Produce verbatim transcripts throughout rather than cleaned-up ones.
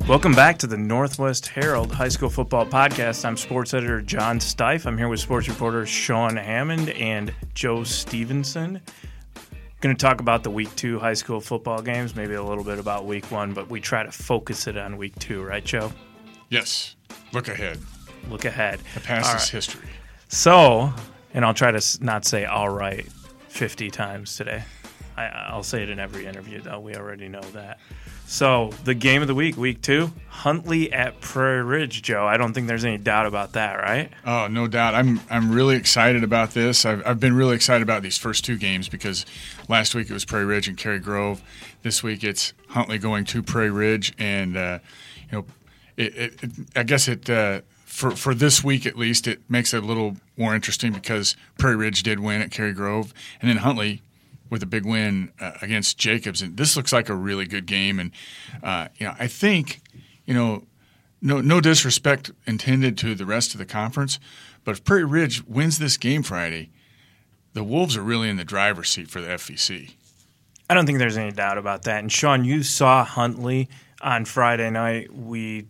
Welcome back to the Northwest Herald High School Football Podcast. I'm sports editor John Stife. I'm here with sports reporter Sean Hammond and Joe Stevenson. Going to talk about the week two high school football games, maybe a little bit about week one, but we try to focus it on week two, right, Joe? Yes. Look ahead. Look ahead. The past all is right. history. So, and I'll try to not say all right fifty times today. I, I'll say it in every interview, though. We already know that. So, the game of the week, week two, Huntley at Prairie Ridge, Joe. I don't think there's any doubt about that, right? Oh, no doubt. I'm I'm really excited about this. I've, I've been really excited about these first two games because last week it was Prairie Ridge and Cary Grove. This week it's Huntley going to Prairie Ridge. And, uh, you know, it, it, it, I guess it uh, for, for this week at least, it makes it a little more interesting because Prairie Ridge did win at Cary Grove. And then Huntley with a big win uh, against Jacobs. And this looks like a really good game. And, uh, you know, I think, you know, no no disrespect intended to the rest of the conference, but if Prairie Ridge wins this game Friday, the Wolves are really in the driver's seat for the F V C. I don't think there's any doubt about that. And, Sean, you saw Huntley on Friday night. We,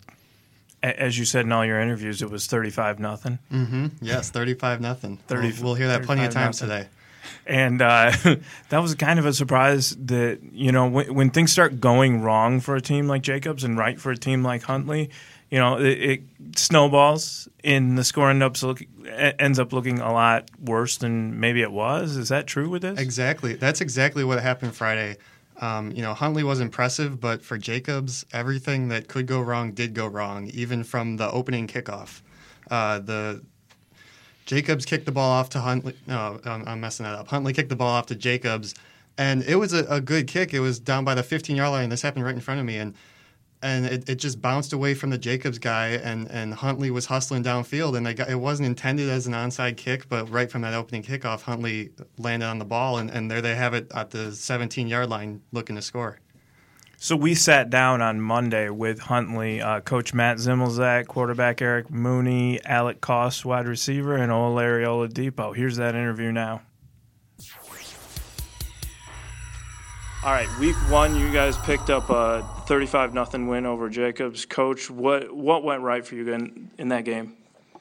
as you said in all your interviews, it was thirty-five nothing. Mm-hmm. Yes, thirty-five nothing. thirty, we'll, we'll hear that plenty of times nothing. today. And uh, that was kind of a surprise that, you know, when, when things start going wrong for a team like Jacobs and right for a team like Huntley, you know, it, it snowballs and the score end up look, ends up looking a lot worse than maybe it was. Is that true with this? Exactly. That's exactly what happened Friday. Um, you know, Huntley was impressive, but for Jacobs, everything that could go wrong did go wrong, even from the opening kickoff. Uh, the Jacobs kicked the ball off to Huntley. No, I'm, I'm messing that up. Huntley kicked the ball off to Jacobs, and it was a, a good kick. It was down by the fifteen-yard line. This happened right in front of me, and and it, it just bounced away from the Jacobs guy, and, and Huntley was hustling downfield, and they got, it wasn't intended as an onside kick, but right from that opening kickoff, Huntley landed on the ball, and, and there they have it at the seventeen-yard line looking to score. So we sat down on Monday with Huntley, uh, Coach Matt Zimmelzak, quarterback Eric Mooney, Alec Koss, wide receiver, and Olarry Oladipo. Here's that interview now. All right, week one, you guys picked up a thirty-five nothing win over Jacobs. Coach, what what went right for you in, in that game?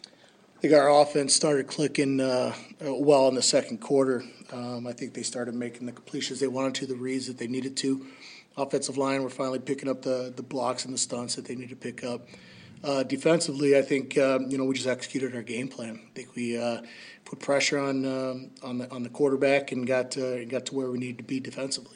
I think our offense started clicking uh, well in the second quarter. Um, I think they started making the completions they wanted to, the reads that they needed to. Offensive line were finally picking up the, the blocks and the stunts that they need to pick up. Uh, defensively, I think um, you know we just executed our game plan. I think we uh, put pressure on um, on the on the quarterback and got to, got to where we need to be defensively.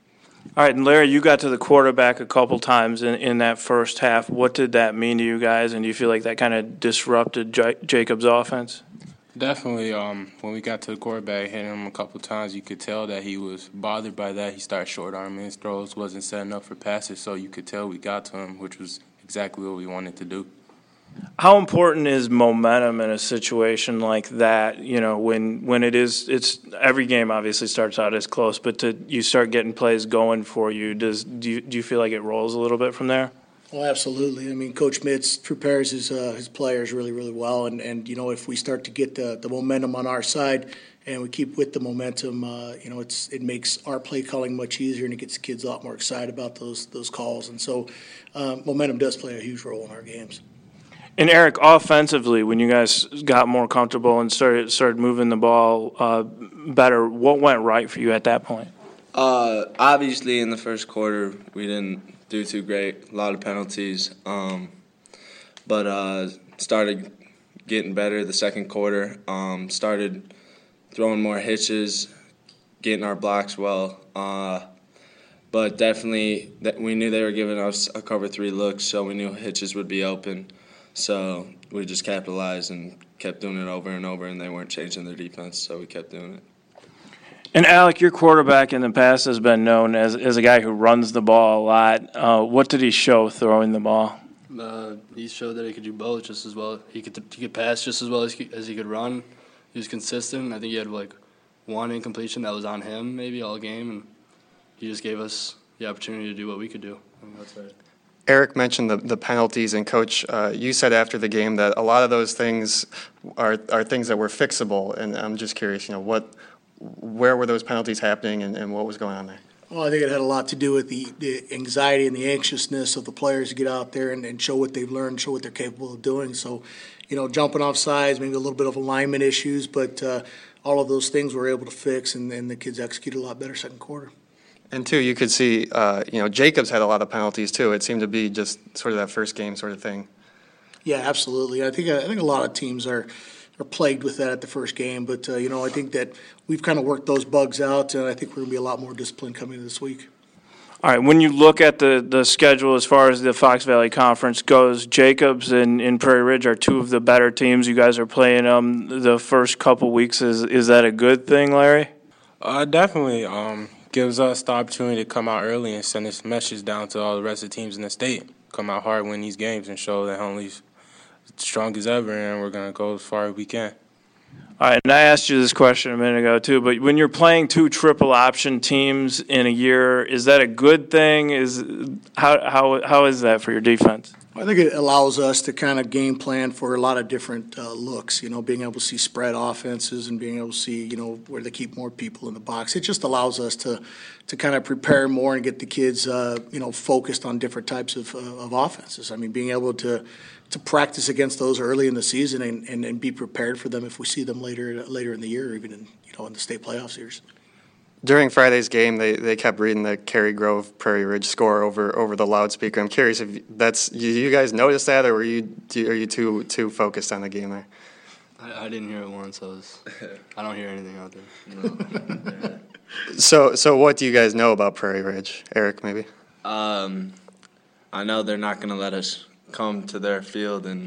All right, and Larry, you got to the quarterback a couple times in, in that first half. What did that mean to you guys, and do you feel like that kind of disrupted J- Jacobs' offense? Definitely. Um, when we got to the quarterback, hitting him a couple times, you could tell that he was bothered by that. He started short-arming his throws, wasn't setting up for passes, so you could tell we got to him, which was exactly what we wanted to do. How important is momentum in a situation like that? You know, when when it is, it's every game obviously starts out as close, but to you start getting plays going for you, does do you, do you feel like it rolls a little bit from there? Oh, absolutely. I mean, Coach Mitz prepares his uh, his players really, really well, and, and you know if we start to get the, the momentum on our side and we keep with the momentum, uh, you know it's it makes our play calling much easier, and it gets the kids a lot more excited about those those calls, and so um, momentum does play a huge role in our games. And Eric, offensively, when you guys got more comfortable and started started moving the ball uh, better, what went right for you at that point? Uh, obviously, in the first quarter, we didn't do too great. A lot of penalties, um, but uh, started getting better the second quarter. Um, started throwing more hitches, getting our blocks well. Uh, but definitely, that we knew they were giving us a cover three look, so we knew hitches would be open. So we just capitalized and kept doing it over and over, and they weren't changing their defense, so we kept doing it. And, Alec, your quarterback in the past has been known as, as a guy who runs the ball a lot. Uh, what did he show throwing the ball? Uh, he showed that he could do both just as well. He could he could pass just as well as he, as he could run. He was consistent. I think he had, like, one incompletion that was on him maybe all game, and he just gave us the opportunity to do what we could do. I mean, that's right. Eric mentioned the, the penalties, and Coach, uh, you said after the game that a lot of those things are are things that were fixable, and I'm just curious, you know, what, where were those penalties happening, and, and what was going on there? Well, I think it had a lot to do with the, the anxiety and the anxiousness of the players to get out there and, and show what they've learned, show what they're capable of doing. So, you know, jumping off sides, maybe a little bit of alignment issues, but uh, all of those things we're able to fix, and, and the kids executed a lot better second quarter. And two, you could see, uh, you know, Jacobs had a lot of penalties too. It seemed to be just sort of that first game sort of thing. Yeah, absolutely. I think I think a lot of teams are are plagued with that at the first game, but uh, you know, I think that we've kind of worked those bugs out, and I think we're going to be a lot more disciplined coming this week. All right, when you look at the, the schedule as far as the Fox Valley Conference goes, Jacobs and, and Prairie Ridge are two of the better teams. You guys are playing them um, the first couple weeks. Is is that a good thing, Larry? Uh, definitely. Um, gives us the opportunity to come out early and send this message down to all the rest of the teams in the state. Come out hard, win these games, and show that Huntley's strong as ever, and we're going to go as far as we can. All right, and I asked you this question a minute ago too, but when you're playing two triple option teams in a year, is that a good thing? Is how how how is that for your defense? I think it allows us to kind of game plan for a lot of different uh, looks, you know, being able to see spread offenses and being able to see, you know, where they keep more people in the box. It just allows us to to kind of prepare more and get the kids, uh, you know, focused on different types of, uh, of offenses. I mean, being able to to practice against those early in the season and, and, and be prepared for them if we see them later later in the year, or even in, you know, in the state playoff series. During Friday's game, they, they kept reading the Cary Grove Prairie Ridge score over over the loudspeaker. I'm curious if that's you, you guys noticed that, or were you are you too too focused on the game there? I, I didn't hear it once. I was I don't hear anything out there. No. so so what do you guys know about Prairie Ridge, Eric? Maybe. Um, I know they're not going to let us come to their field, and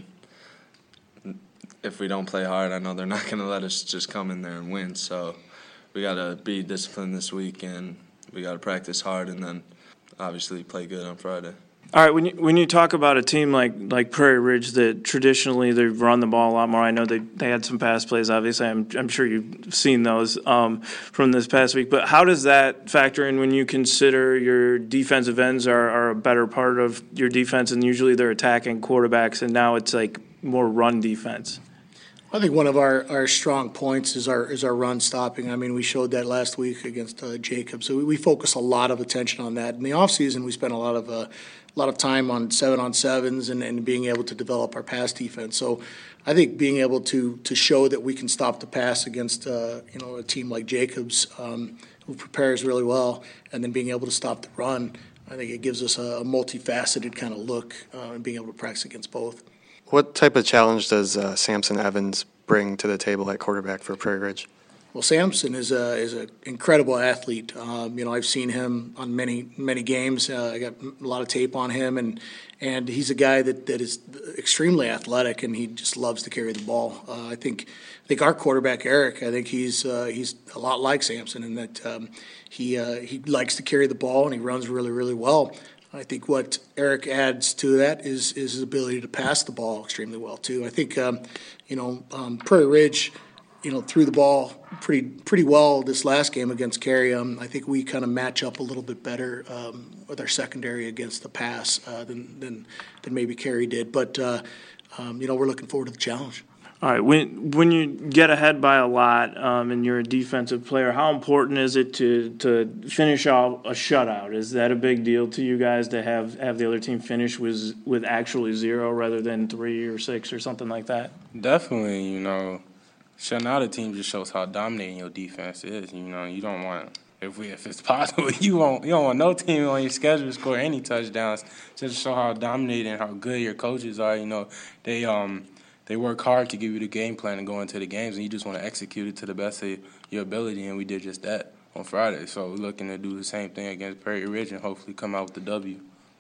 if we don't play hard, I know they're not going to let us just come in there and win. So we got to be disciplined this week, and we got to practice hard, and then obviously play good on Friday. All right, when you when you talk about a team like like Prairie Ridge that traditionally they've run the ball a lot more, I know they they had some pass plays. Obviously, I'm I'm sure you've seen those um, from this past week. But how does that factor in when you consider your defensive ends are, are a better part of your defense, and usually they're attacking quarterbacks, and now it's like more run defense? I think one of our, our strong points is our is our run stopping. I mean, we showed that last week against uh, Jacob. So we, we focus a lot of attention on that. In the offseason, we spent a lot of uh, a lot of time on seven on sevens and, and being able to develop our pass defense. So I think being able to to show that we can stop the pass against uh, you know a team like Jacobs, um, who prepares really well, and then being able to stop the run, I think it gives us a, a multifaceted kind of look uh, and being able to practice against both. What type of challenge does uh, Samson Evans bring to the table at quarterback for Prairie Ridge? Well, Samson is a is an incredible athlete. Um, you know, I've seen him on many many games. Uh, I got a lot of tape on him, and and he's a guy that, that is extremely athletic, and he just loves to carry the ball. Uh, I think I think our quarterback Eric, I think he's uh, he's a lot like Samson in that um, he uh, he likes to carry the ball and he runs really really well. I think what Eric adds to that is is his ability to pass the ball extremely well too. I think um, you know um, Prairie Ridge, you know, threw the ball pretty pretty well this last game against Cary. Um, I think we kind of match up a little bit better um, with our secondary against the pass uh, than, than than maybe Cary did. But uh, um, you know, we're looking forward to the challenge. All right, when when you get ahead by a lot um, and you're a defensive player, how important is it to to finish out a shutout? Is that a big deal to you guys to have, have the other team finish with with actually zero rather than three or six or something like that? Definitely, you know, shutting out a team just shows how dominating your defense is. You know, you don't want if we if it's possible, you won't you don't want no team on your schedule to score any touchdowns. Just to show how dominating and how good your coaches are. You know, they um. They work hard to give you the game plan and go into the games, and you just want to execute it to the best of your ability, and we did just that on Friday. So we're looking to do the same thing against Prairie Ridge and hopefully come out with the W.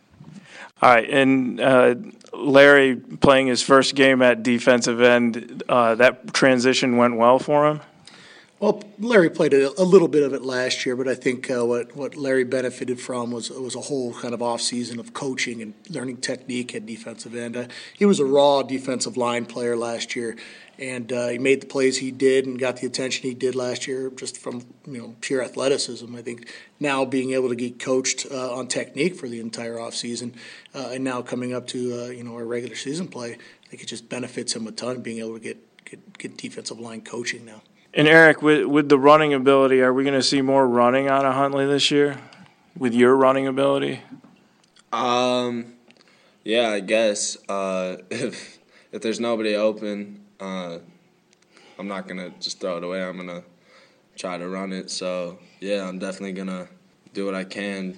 All right, and uh, Larry playing his first game at defensive end, uh, that transition went well for him? Well, Larry played a, a little bit of it last year, but I think uh, what, what Larry benefited from was was a whole kind of off season of coaching and learning technique at defensive end. Uh, he was a raw defensive line player last year, and uh, he made the plays he did and got the attention he did last year just from you know pure athleticism. I think now being able to get coached uh, on technique for the entire off season, uh, and now coming up to uh, you know our regular season play, I think it just benefits him a ton being able to get get, get defensive line coaching now. And Eric, with with the running ability, are we going to see more running out of Huntley this year? with your running ability? Um, yeah, I guess uh, if if there's nobody open, uh, I'm not gonna just throw it away. I'm gonna try to run it. So yeah, I'm definitely gonna do what I can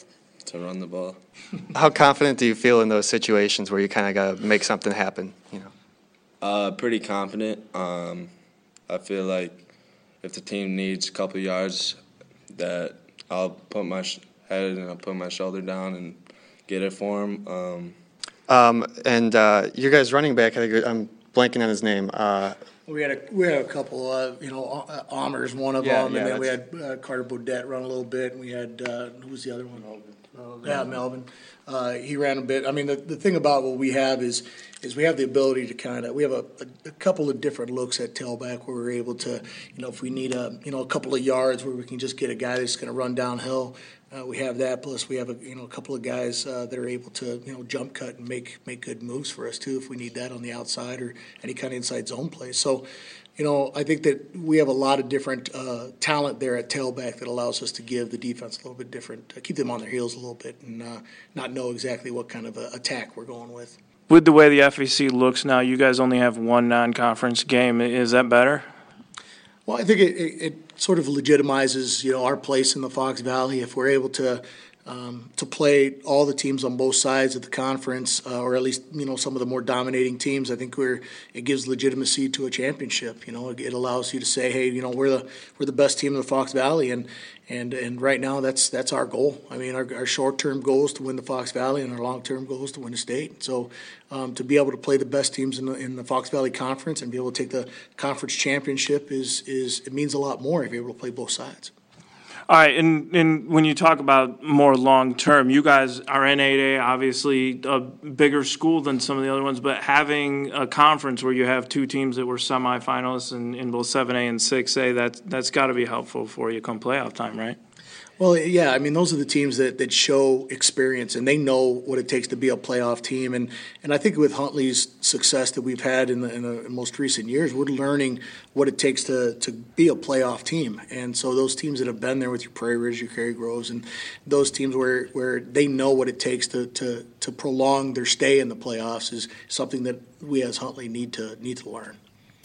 to run the ball. How confident do you feel in those situations where you kind of got to make something happen? You know. Uh, pretty confident. Um, I feel like if the team needs a couple of yards, that I'll put my sh- head and I'll put my shoulder down and get it for them. Um, Um, and uh, your guys' running back, I think I'm blanking on his name. Uh, We had a we had a couple, uh, you know, uh, Amers, one of Yeah, them, yeah, and then we had that's- uh, Carter Bodette run a little bit, and we had uh, who was the other one? Yeah, Melvin. Uh, he ran a bit. I mean, the, the thing about what we have is is we have the ability to kind of we have a, a, a couple of different looks at tailback where we're able to, you know, if we need a you know a couple of yards where we can just get a guy that's going to run downhill. Uh, we have that. Plus, we have a you know a couple of guys uh, that are able to you know jump cut and make make good moves for us too if we need that on the outside or any kind of inside zone play. So, you know, I think that we have a lot of different uh, talent there at tailback that allows us to give the defense a little bit different, uh, keep them on their heels a little bit, and uh, not know exactly what kind of uh, attack we're going with. With the way the F E C looks now, you guys only have one non-conference game. Is that better? Well, I think it, it, it sort of legitimizes, you know, our place in the Fox Valley if we're able to um, to play all the teams on both sides of the conference, uh, or at least you know some of the more dominating teams. I think we're it gives legitimacy to a championship. You know, it, it allows you to say, hey, you know, we're the we're the best team in the Fox Valley, and and and right now that's that's our goal. I mean, our, our short term goal is to win the Fox Valley, and our long term goal is to win the state. So um, to be able to play the best teams in the in the Fox Valley Conference and be able to take the conference championship is is it means a lot more if you're able to play both sides. All right, and, and when you talk about more long-term, you guys are in eight A, obviously a bigger school than some of the other ones, but having a conference where you have two teams that were semifinalists in, in both seven A and six A, that, that's got to be helpful for you come playoff time, right? Well, yeah, I mean, those are the teams that, that show experience, and they know what it takes to be a playoff team. And, and I think with Huntley's success that we've had in the, in the most recent years, we're learning what it takes to, to be a playoff team. And so those teams that have been there with your Prairie Ridge, your Cary Groves, and those teams where, where they know what it takes to, to, to prolong their stay in the playoffs is something that we as Huntley need to need to learn.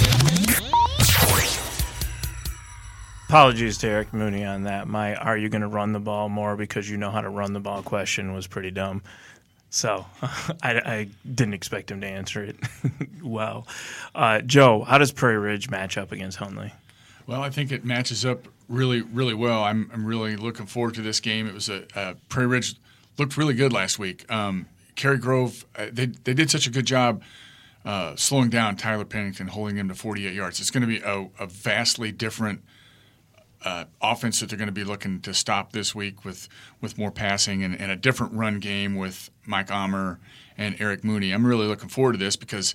Apologies to Eric Mooney on that. My "are you going to run the ball more because you know how to run the ball" question was pretty dumb. So I, I didn't expect him to answer it well. Uh, Joe, how does Prairie Ridge match up against Huntley? Well, I think it matches up really, really well. I'm I'm really looking forward to this game. It was a, a Prairie Ridge looked really good last week. Um, Cary Grove, uh, they they did such a good job uh, slowing down Tyler Pennington, holding him to forty-eight yards. It's going to be a, a vastly different Uh, offense that they're going to be looking to stop this week with, with more passing and, and a different run game with Mike Amer and Eric Mooney. I'm really looking forward to this because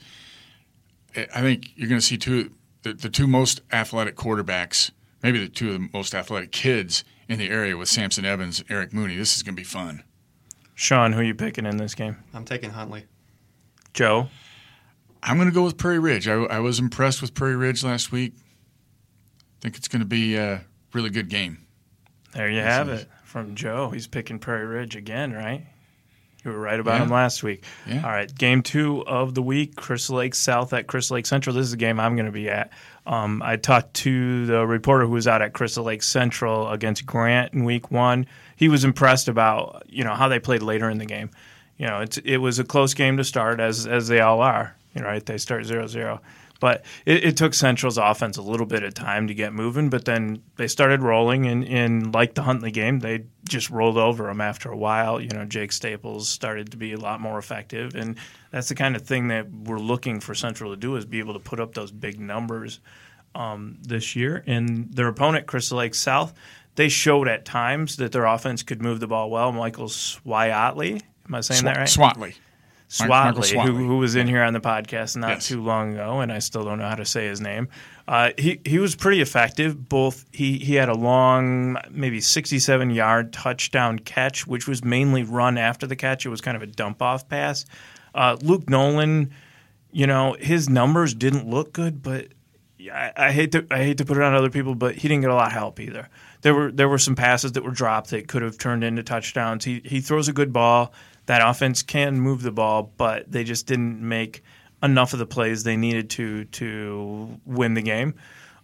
I think you're going to see two the, the two most athletic quarterbacks, maybe the two of the most athletic kids in the area with Samson Evans and Eric Mooney. This is going to be fun. Sean, who are you picking in this game? I'm taking Huntley. Joe? I'm going to go with Prairie Ridge. I, I was impressed with Prairie Ridge last week. I think it's going to be a really good game. There you have it from Joe. He's picking Prairie Ridge again, right? You were right about yeah. him last week. Yeah. All right, game two of the week, Crystal Lake South at Crystal Lake Central. This is a game I'm going to be at. Um, I talked to the reporter who was out at Crystal Lake Central against Grant in week one. He was impressed about, you know, how they played later in the game. You know, it's, it was a close game to start, as as they all are. You know, right? They start zero zero. But it, it took Central's offense a little bit of time to get moving, but then they started rolling, and, and like the Huntley game, they just rolled over them after a while. You know, Jake Staples started to be a lot more effective, and that's the kind of thing that we're looking for Central to do, is be able to put up those big numbers um, this year. And their opponent, Crystal Lake South, they showed at times that their offense could move the ball well. Michael Swatley, am I saying Sw- that right? Swatley. Swatley, who, who was in here on the podcast not yes. too long ago, and I still don't know how to say his name. Uh, he he was pretty effective. Both he, he had a long, maybe sixty-seven yard touchdown catch, which was mainly run after the catch. It was kind of a dump off pass. Uh, Luke Nolan, you know, his numbers didn't look good, but I, I hate to I hate to put it on other people, but he didn't get a lot of help either. There were there were some passes that were dropped that could have turned into touchdowns. He he throws a good ball. That offense can move the ball, but they just didn't make enough of the plays they needed to to win the game.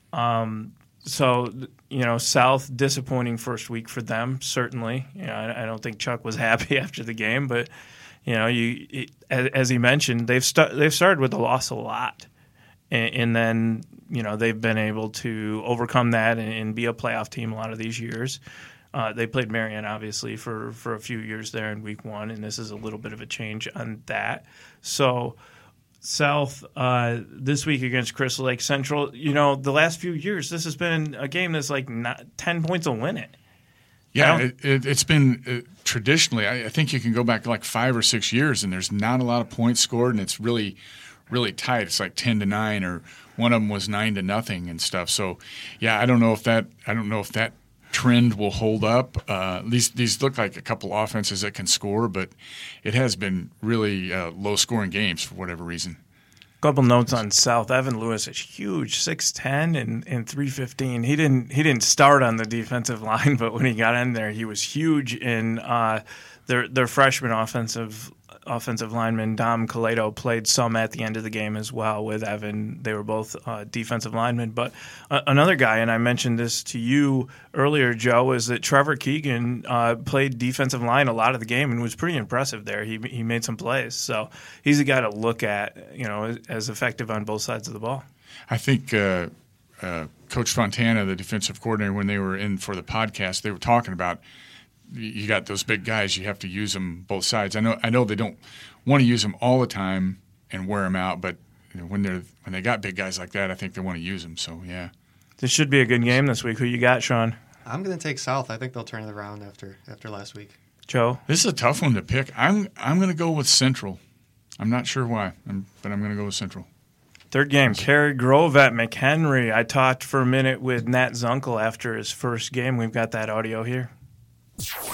Um, so, you know, South, disappointing first week for them, certainly. You know, I, I don't think Chuck was happy after the game, but, you know, you it, as, as he mentioned, they've, st- they've started with a loss a lot. And, and then, you know, they've been able to overcome that and, and be a playoff team a lot of these years. Uh, they played Marion, obviously, for, for a few years there in week one, and this is a little bit of a change on that. So South uh, this week against Crystal Lake Central, you know, the last few years, this has been a game that's like not, ten points will win it. Yeah, it, it, it's been uh, traditionally, I, I think you can go back like five or six years, and there's not a lot of points scored, and it's really, really tight. It's like ten to nine, or one of them was nine to nothing and stuff. So, yeah, I don't know if that, I don't know if that trend will hold up. Uh, these these look like a couple offenses that can score, but it has been really uh, low-scoring games for whatever reason. Couple notes on South. Evan Lewis is huge, six ten and, and three fifteen. He didn't he didn't start on the defensive line, but when he got in there, he was huge. In uh, their their freshman offensive offensive lineman Dom Caledo played some at the end of the game as well with Evan. They were both uh, defensive linemen. But uh, another guy, and I mentioned this to you earlier, Joe, is that Trevor Keegan uh, played defensive line a lot of the game and was pretty impressive there. He he made some plays. So he's a guy to look at, you know, as effective on both sides of the ball. I think uh, uh, Coach Fontana, the defensive coordinator, when they were in for the podcast, they were talking about you got those big guys, you have to use them both sides. I know I know they don't want to use them all the time and wear them out, but you know, when they're when they got big guys like that, I think they want to use them. So, yeah. This should be a good game this week. Who you got, Sean? I'm going to take South. I think they'll turn it around after after last week. Joe? This is a tough one to pick. I'm I'm going to go with Central. I'm not sure why, I'm, but I'm going to go with Central. Third game, Cary Grove at McHenry. I talked for a minute with Nat Zunkel after his first game. We've got that audio here. All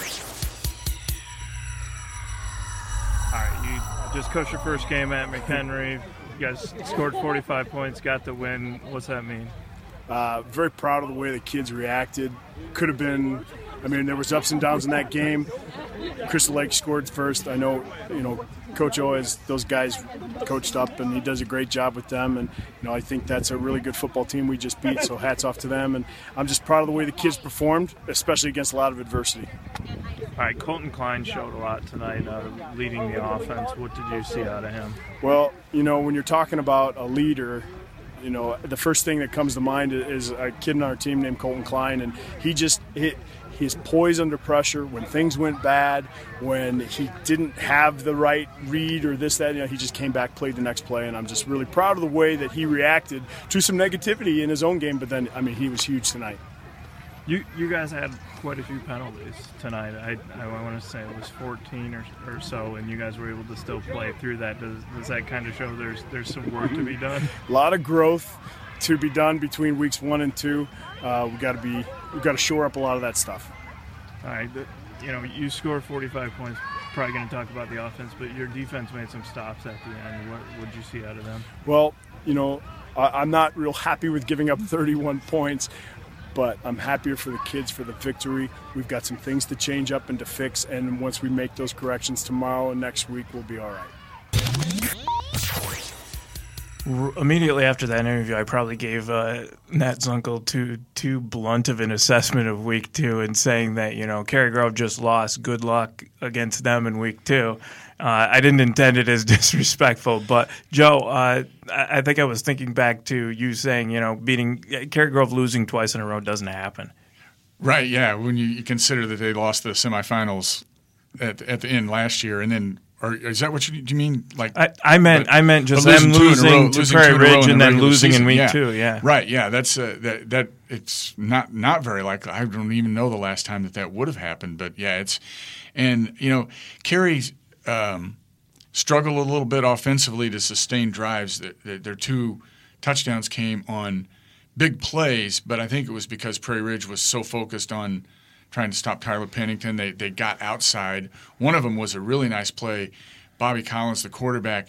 right, you just coached your first game at McHenry. You guys scored forty-five points, got the win. What's that mean? Uh, very proud of the way the kids reacted. Could have been, I mean, there was ups and downs in that game. Crystal Lake scored first. I know, you know, Coach O has those guys coached up, and he does a great job with them. And, you know, I think that's a really good football team we just beat, so hats off to them. And I'm just proud of the way the kids performed, especially against a lot of adversity. All right, Colton Klein showed a lot tonight, uh, leading the offense. What did you see out of him? Well, you know, when you're talking about a leader, you know, the first thing that comes to mind is a kid on our team named Colton Klein, and he just hit – his poise under pressure, when things went bad, when he didn't have the right read or this, that, you know, he just came back, played the next play, and I'm just really proud of the way that he reacted to some negativity in his own game, but then, I mean, he was huge tonight. You you guys had quite a few penalties tonight. I, I want to say it was fourteen or, or so, and you guys were able to still play through that. Does, does that kind of show there's there's some work to be done? A lot of growth to be done between weeks one and two. Uh, we got to be we got to shore up a lot of that stuff. All right, you know, you scored forty-five points. Probably going to talk about the offense, but your defense made some stops at the end. What did you see out of them? Well, you know, I'm not real happy with giving up thirty-one points, but I'm happier for the kids for the victory. We've got some things to change up and to fix, and once we make those corrections tomorrow and next week, we'll be all right. Immediately after that interview, I probably gave uh, Nat Zunkel too too blunt of an assessment of week two and saying that, you know, Cary Grove just lost. Good luck against them in week two. Uh, I didn't intend it as disrespectful, but Joe, uh, I think I was thinking back to you saying, you know, beating Cary Grove losing twice in a row doesn't happen. Right, yeah. When you, you consider that they lost the semifinals at at the end last year, and then. Or is that what you, do you mean? Like I, I meant, but, I meant just them losing row, to losing Prairie Ridge and then losing season. in week yeah. two. Yeah, right. Yeah, that's uh, that. That it's not not very likely. I don't even know the last time that that would have happened. But yeah, it's and you know, Cary um, struggled a little bit offensively to sustain drives. That their two touchdowns came on big plays, but I think it was because Prairie Ridge was so focused on trying to stop Tyler Pennington. They they got outside. One of them was a really nice play. Bobby Collins, the quarterback,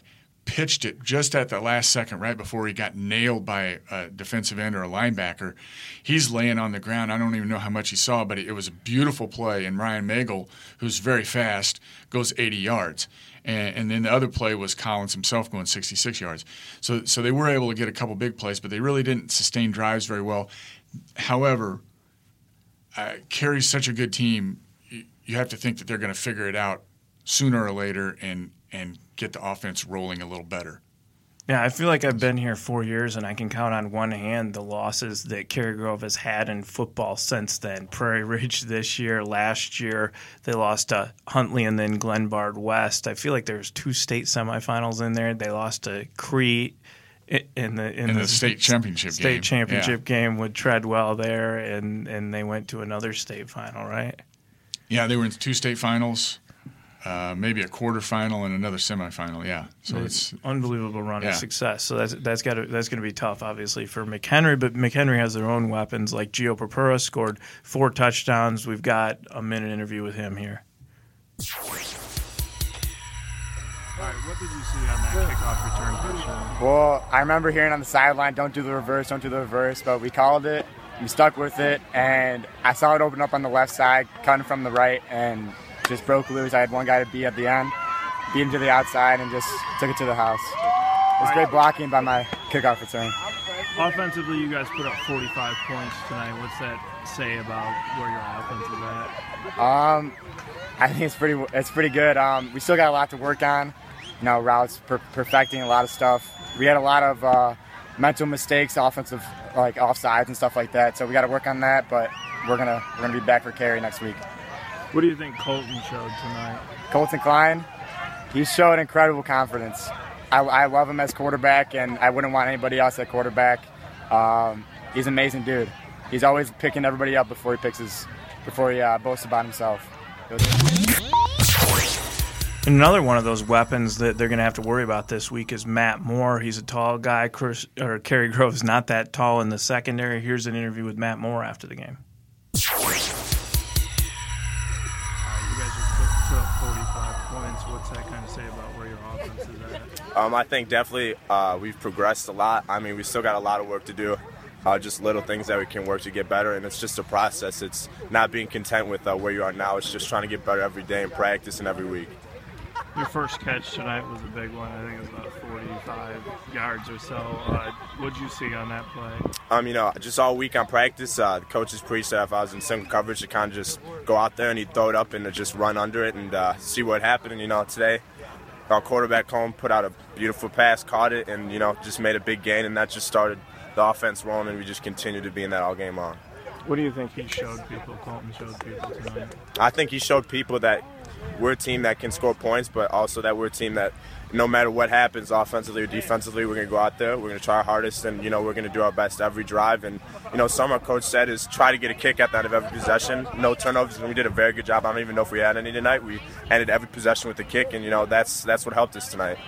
pitched it just at the last second, right before he got nailed by a defensive end or a linebacker. He's laying on the ground. I don't even know how much he saw, but it was a beautiful play. And Ryan Magel, who's very fast, goes eighty yards. And, and then the other play was Collins himself going sixty-six yards. So, so they were able to get a couple big plays, but they really didn't sustain drives very well. However, uh, Carey's such a good team, you, you have to think that they're going to figure it out sooner or later and and get the offense rolling a little better. Yeah, I feel like I've been here four years, and I can count on one hand the losses that Cary Grove has had in football since then. Prairie Ridge this year, last year they lost to Huntley and then Glenbard West. I feel like there's two state semifinals in there. They lost to Crete in the in, in the, the state championship state game. championship yeah. game with Treadwell there, and and they went to another state final, right? Yeah, they were in two state finals. Uh, maybe a quarterfinal and another semifinal, yeah. So it's, it's unbelievable run yeah. of success. So that's that's got that's going to be tough, obviously, for McHenry. But McHenry has their own weapons. Like Gio Purpura scored four touchdowns. We've got a minute interview with him here. All right, what did you see on that kickoff return touchdown? Well, I remember hearing on the sideline, "Don't do the reverse, don't do the reverse," but we called it. We stuck with it, and I saw it open up on the left side, cutting from the right, and just broke loose. I had one guy to beat at the end, beat him to the outside, and just took it to the house. It was great blocking by my kickoff return. Offensively, you guys put up forty-five points tonight. What's that say about where your offense is at? Um, I think it's pretty. It's pretty good. Um, we still got a lot to work on. You know, routes, per- perfecting a lot of stuff. We had a lot of uh, mental mistakes, offensive, like offsides and stuff like that. So we got to work on that. But we're gonna we're gonna be back for Cary next week. What do you think Colton showed tonight? Colton Klein, he showed incredible confidence. I, I love him as quarterback, and I wouldn't want anybody else at quarterback. Um, he's an amazing dude. He's always picking everybody up before he picks his, before he uh, boasts about himself. And another one of those weapons that they're going to have to worry about this week is Matt Moore. He's a tall guy. Chris, or Cary Grove's not that tall in the secondary. Here's an interview with Matt Moore after the game. What's that kind of say about where your offense is at? Um, I think definitely uh, we've progressed a lot. I mean, we still got a lot of work to do, uh, just little things that we can work to get better, and it's just a process. It's not being content with uh, where you are now. It's just trying to get better every day in practice and every week. Your first catch tonight was a big one. I think it was about forty-five yards or so. Uh, what did you see on that play? Um, you know, just all week on practice, uh, the coaches preached that if I was in single coverage, to kind of just go out there and he'd throw it up and to just run under it and uh, see what happened. And, you know, today our quarterback home put out a beautiful pass, caught it, and, you know, just made a big gain, and that just started the offense rolling, and we just continued to be in that all game long. What do you think he showed people, Colton showed people tonight? I think he showed people that we're a team that can score points, but also that we're a team that no matter what happens offensively or defensively, we're going to go out there, we're going to try our hardest, and, you know, we're going to do our best every drive. And, you know, some our coach said is try to get a kick at the end of every possession. No turnovers, and we did a very good job. I don't even know if we had any tonight. We ended every possession with a kick, and, you know, that's that's what helped us tonight.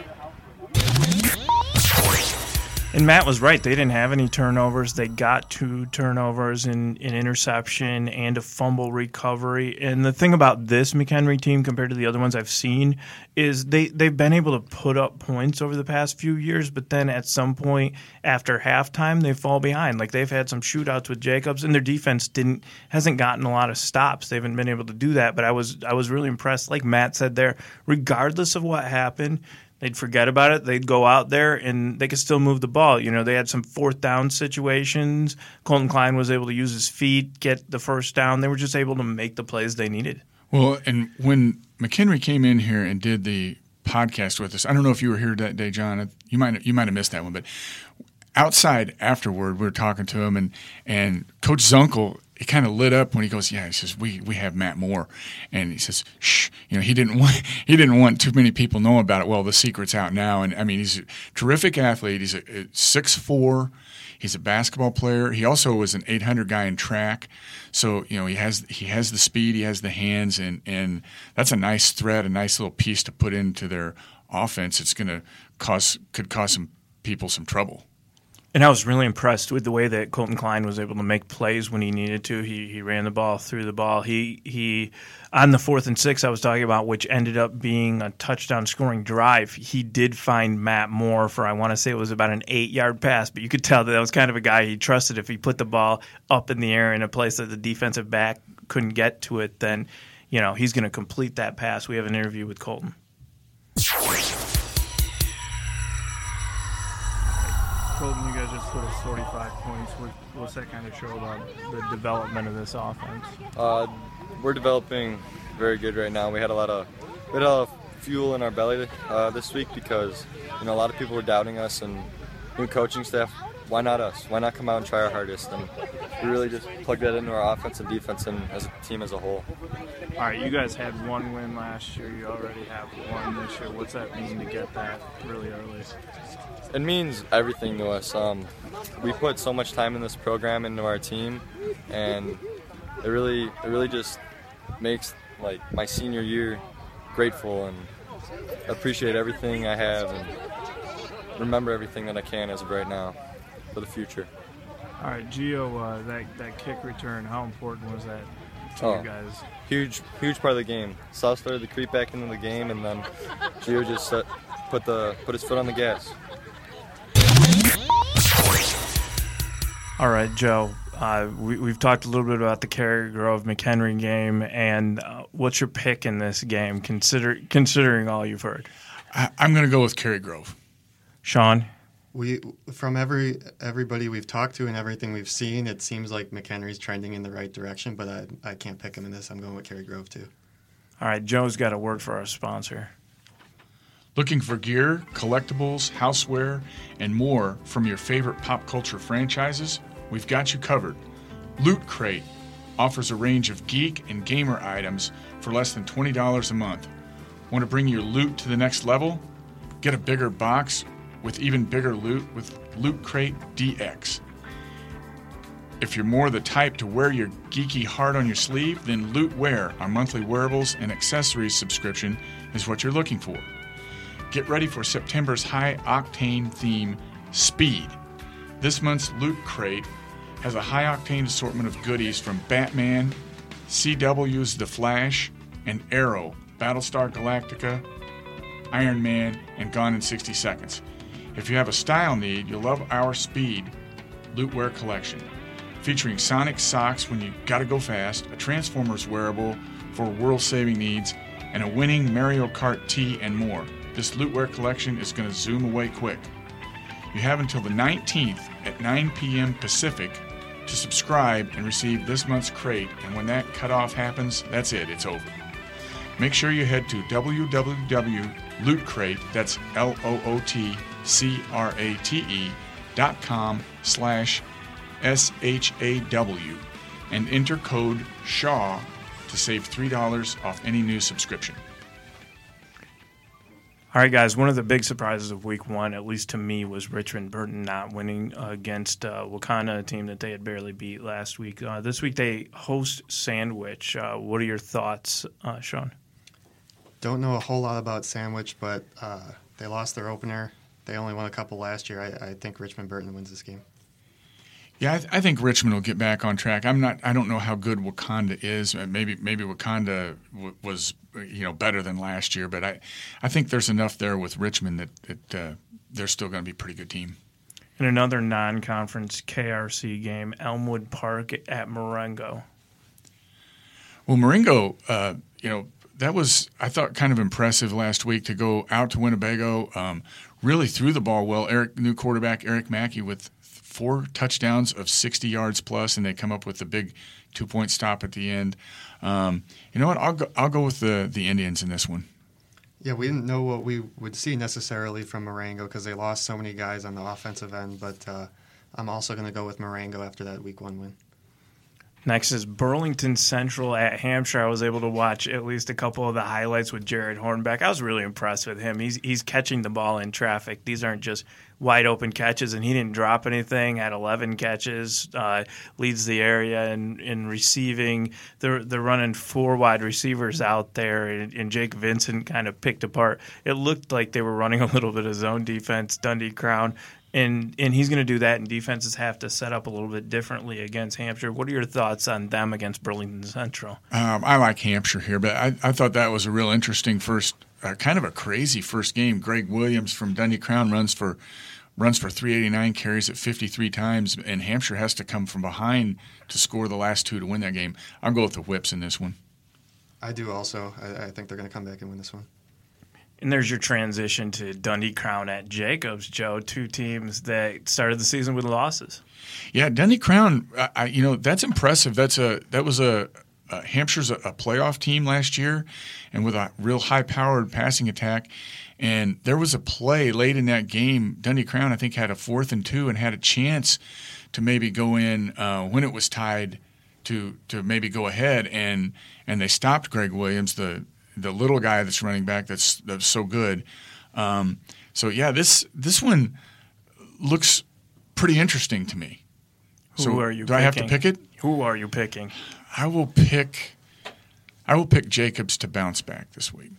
And Matt was right. They didn't have any turnovers. They got two turnovers in an interception and a fumble recovery. And the thing about this McHenry team compared to the other ones I've seen is they, they've been able to put up points over the past few years, but then at some point after halftime, they fall behind. Like they've had some shootouts with Jacobs, and their defense didn't hasn't gotten a lot of stops. They haven't been able to do that, but I was I was really impressed. Like Matt said there, regardless of what happened, they'd forget about it. They'd go out there, and they could still move the ball. You know, they had some fourth down situations. Colton Klein was able to use his feet, get the first down. They were just able to make the plays they needed. Well, and when McHenry came in here and did the podcast with us, I don't know if you were here that day, John. You might you might have missed that one, but outside afterward, we were talking to him, and and Coach Zunkel, it kind of lit up when he goes, yeah, he says, we we have Matt Moore. And he says, shh, you know, he didn't want he didn't want too many people know about it. Well, the secret's out now. And, I mean, he's a terrific athlete. He's a six foot four. He's a basketball player. He also was an eight hundred guy in track. So, you know, he has he has the speed, he has the hands, and, and that's a nice thread, a nice little piece to put into their offense. It's going to cause could cause some people some trouble. And I was really impressed with the way that Colton Klein was able to make plays when he needed to. He he ran the ball, threw the ball. He he on the fourth and six I was talking about, which ended up being a touchdown scoring drive. He did find Matt Moore for, I want to say it was about an eight yard pass, but you could tell that that was kind of a guy he trusted. If he put the ball up in the air in a place that the defensive back couldn't get to it, then you know he's going to complete that pass. We have an interview with Colton. Colton, you guys just scored forty-five points. What, what's that kind of show about the development of this offense? Uh, we're developing very good right now. We had a lot of we had a lot of fuel in our belly uh, this week because you know a lot of people were doubting us and new coaching staff. Why not us? Why not come out and try our hardest? And we really just plugged that into our offense and defense and as a team as a whole. All right, you guys had one win last year. You already have one this year. What's that mean to get that really early? It means everything to us. Um, we put so much time in this program into our team, and it really, it really just makes like my senior year grateful and appreciate everything I have and remember everything that I can as of right now for the future. All right, Gio, uh, that that kick return, how important was that to oh, you guys? Huge, huge part of the game. South started to creep back into the game, and then Gio just set, put the put his foot on the gas. All right, Joe, uh, we, we've talked a little bit about the Cary Grove McHenry game, and uh, what's your pick in this game, consider, considering all you've heard? I, I'm going to go with Cary Grove. Sean? We from every everybody we've talked to and everything we've seen, it seems like McHenry's trending in the right direction, but I, I can't pick him in this. I'm going with Cary Grove, too. All right, Joe's got a word for our sponsor. Looking for gear, collectibles, houseware, and more from your favorite pop culture franchises? We've got you covered. Loot Crate offers a range of geek and gamer items for less than twenty dollars a month. Want to bring your loot to the next level? Get a bigger box with even bigger loot with Loot Crate D X. If you're more the type to wear your geeky heart on your sleeve, then Loot Wear, our monthly wearables and accessories subscription, is what you're looking for. Get ready for September's high-octane theme, Speed. This month's Loot Crate has a high-octane assortment of goodies from Batman, C W's The Flash, and Arrow, Battlestar Galactica, Iron Man, and Gone in sixty seconds. If you have a style need, you'll love our Speed Loot Wear collection, featuring Sonic socks when you gotta go fast, a Transformers wearable for world-saving needs, and a winning Mario Kart tee and more. This Loot Wear collection is going to zoom away quick. You have until the nineteenth at nine p.m. Pacific to subscribe and receive this month's crate, and when that cutoff happens, that's it, it's over. Make sure you head to w w w dot loot crate, that's L O O T C R A T E, dot com slash S H A W, and enter code SHAW to save three dollars off any new subscription. All right, guys, one of the big surprises of week one, at least to me, was Richmond Burton not winning uh, against uh, Wakanda, a team that they had barely beat last week. Uh, this week they host Sandwich. Uh, what are your thoughts, uh, Sean? Don't know a whole lot about Sandwich, but uh, they lost their opener. They only won a couple last year. I, I think Richmond Burton wins this game. Yeah, I, th- I think Richmond will get back on track. I'm not. I don't know how good Wakanda is. Maybe maybe Wakanda w- was you know better than last year, but I, I think there's enough there with Richmond that, that uh, they're still going to be a pretty good team. In another non-conference K R C game, Elmwood Park at Marengo. Well, Marengo, uh, you know, that was I thought kind of impressive last week to go out to Winnebago. Um, really threw the ball well. Eric, new quarterback Eric Mackey with four touchdowns of sixty yards plus, and they come up with the big two-point stop at the end. Um, you know what? I'll go. I'll go with the the Indians in this one. Yeah, we didn't know what we would see necessarily from Marengo because they lost so many guys on the offensive end. But uh, I'm also going to go with Marengo after that week one win. Next is Burlington Central at Hampshire. I was able to watch at least a couple of the highlights with Jared Hornbeck. I was really impressed with him. He's he's catching the ball in traffic. These aren't just wide open catches, and he didn't drop anything. Had eleven catches, uh, leads the area in, in receiving. They're they're running four wide receivers out there, and, and Jake Vincent kind of picked apart. It looked like they were running a little bit of zone defense. Dundee Crown And and he's going to do that, and defenses have to set up a little bit differently against Hampshire. What are your thoughts on them against Burlington Central? Um, I like Hampshire here, but I, I thought that was a real interesting first, uh, kind of a crazy first game. Greg Williams from Dundee Crown runs for runs for three eighty-nine, carries it fifty-three times, and Hampshire has to come from behind to score the last two to win that game. I'll go with the Whips in this one. I do also. I, I think they're going to come back and win this one. And there's your transition to Dundee Crown at Jacobs, Joe. Two teams that started the season with losses. Yeah, Dundee Crown. I, you know, that's impressive. That's a that was a, a Hampshire's a, a playoff team last year, and with a real high-powered passing attack. And there was a play late in that game. Dundee Crown, I think, had a fourth and two and had a chance to maybe go in uh, when it was tied to to maybe go ahead, and and they stopped Greg Williams, the the little guy that's running back that's that's so good. Um, so yeah, this this one looks pretty interesting to me. Who so are you? Do picking? I have to pick it? Who are you picking? I will pick. I will pick Jacobs to bounce back this week.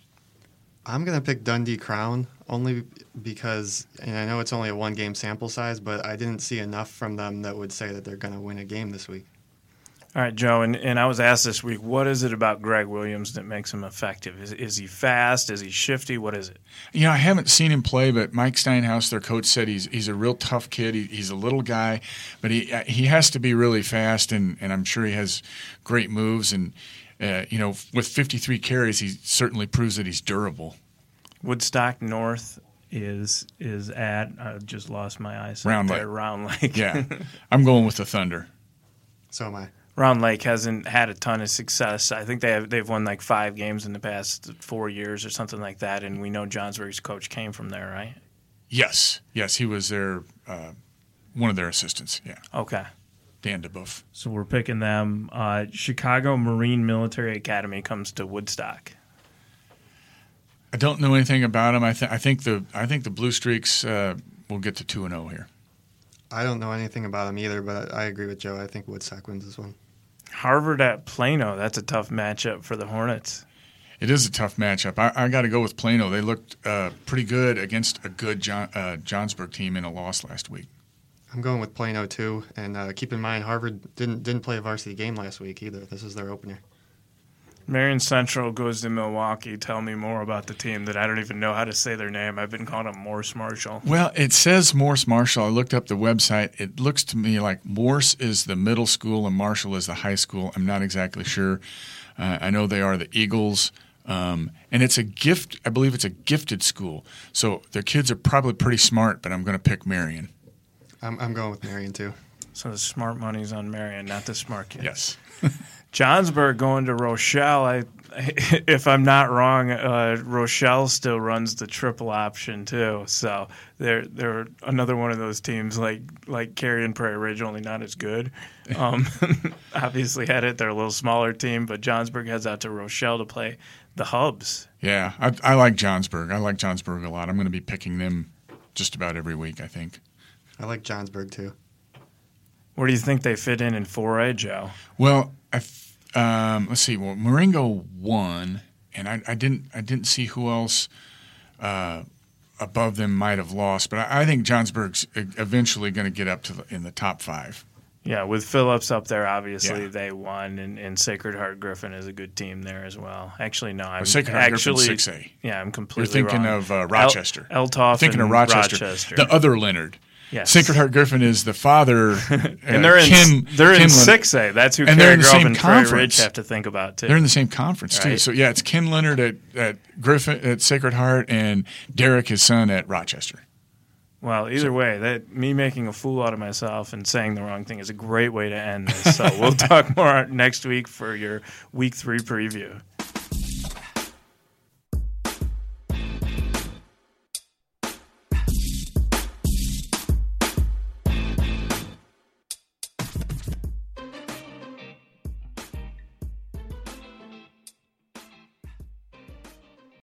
I'm going to pick Dundee Crown only because, and I know it's only a one-game sample size, but I didn't see enough from them that would say that they're going to win a game this week. All right, Joe, and, and I was asked this week, what is it about Greg Williams that makes him effective? Is, is he fast? Is he shifty? What is it? You know, I haven't seen him play, but Mike Steinhaus, their coach, said he's he's a real tough kid. He, he's a little guy, but he he has to be really fast, and, and I'm sure he has great moves. And, uh, you know, with fifty-three carries, he certainly proves that he's durable. Woodstock North is is at, I just lost my eyesight Round there, Lake. Round Lake. Yeah, I'm going with the Thunder. So am I. Round Lake hasn't had a ton of success. I think they have, they've won like five games in the past four years or something like that, and we know Johnsbury's coach came from there, right? Yes. Yes, he was their uh, one of their assistants, yeah. Okay. Dan DeBuff. So we're picking them. Uh, Chicago Marine Military Academy comes to Woodstock. I don't know anything about them. I, th- I think the I think the Blue Streaks uh, will get to two and zero here. I don't know anything about them either, but I agree with Joe. I think Woodstock wins this one. Harvard at Plano. That's a tough matchup for the Hornets. It is a tough matchup. I, I got to go with Plano. They looked uh, pretty good against a good John, uh, Johnsburg team in a loss last week. I'm going with Plano too, and uh, keep in mind Harvard didn't didn't play a varsity game last week either. This is their opener. Marion Central goes to Milwaukee. Tell me more about the team that I don't even know how to say their name. I've been calling them Morse Marshall. Well, it says Morse Marshall. I looked up the website. It looks to me like Morse is the middle school and Marshall is the high school. I'm not exactly sure. Uh, I know they are the Eagles. Um, and it's a gift. I believe it's a gifted school. So their kids are probably pretty smart, but I'm going to pick Marion. I'm, I'm going with Marion too. So the smart money's on Marion, not the smart kids. Yes. Johnsburg going to Rochelle. I, if I'm not wrong, uh, Rochelle still runs the triple option too. So they're they're another one of those teams like like Cary and Prairie Ridge, only not as good. Um, obviously had it. They're a little smaller team, but Johnsburg heads out to Rochelle to play the Hubs. Yeah, I, I like Johnsburg. I like Johnsburg a lot. I'm going to be picking them just about every week, I think. I like Johnsburg too. Where do you think they fit in in four A, Joe? Well, I th- um, let's see. Well, Marengo won, and I, I didn't. I didn't see who else uh, above them might have lost. But I, I think Johnsburg's eventually going to get up to the, in the top five. Yeah, with Phillips up there, obviously Yeah. they won, and, and Sacred Heart Griffin is a good team there as well. Actually, no, I'm Well, Sacred Heart actually Griffin's six A. Yeah, I'm You're completely thinking wrong. of uh, Rochester. El- Eltoff thinking and of Rochester. Rochester. The other Leonard. Yes. Sacred Heart Griffin is the father. uh, and they're in Ken, they're Ken in Leonard. six A. That's who and they're Cary in the Grove same and Prairie Ridge conference. have to think about too. They're in the same conference too. Right. So yeah, it's Ken Leonard at, at Griffin at Sacred Heart and Derek, his son, at Rochester. Well, either way, that me making a fool out of myself and saying the wrong thing is a great way to end this. So we'll talk more next week for your week three preview.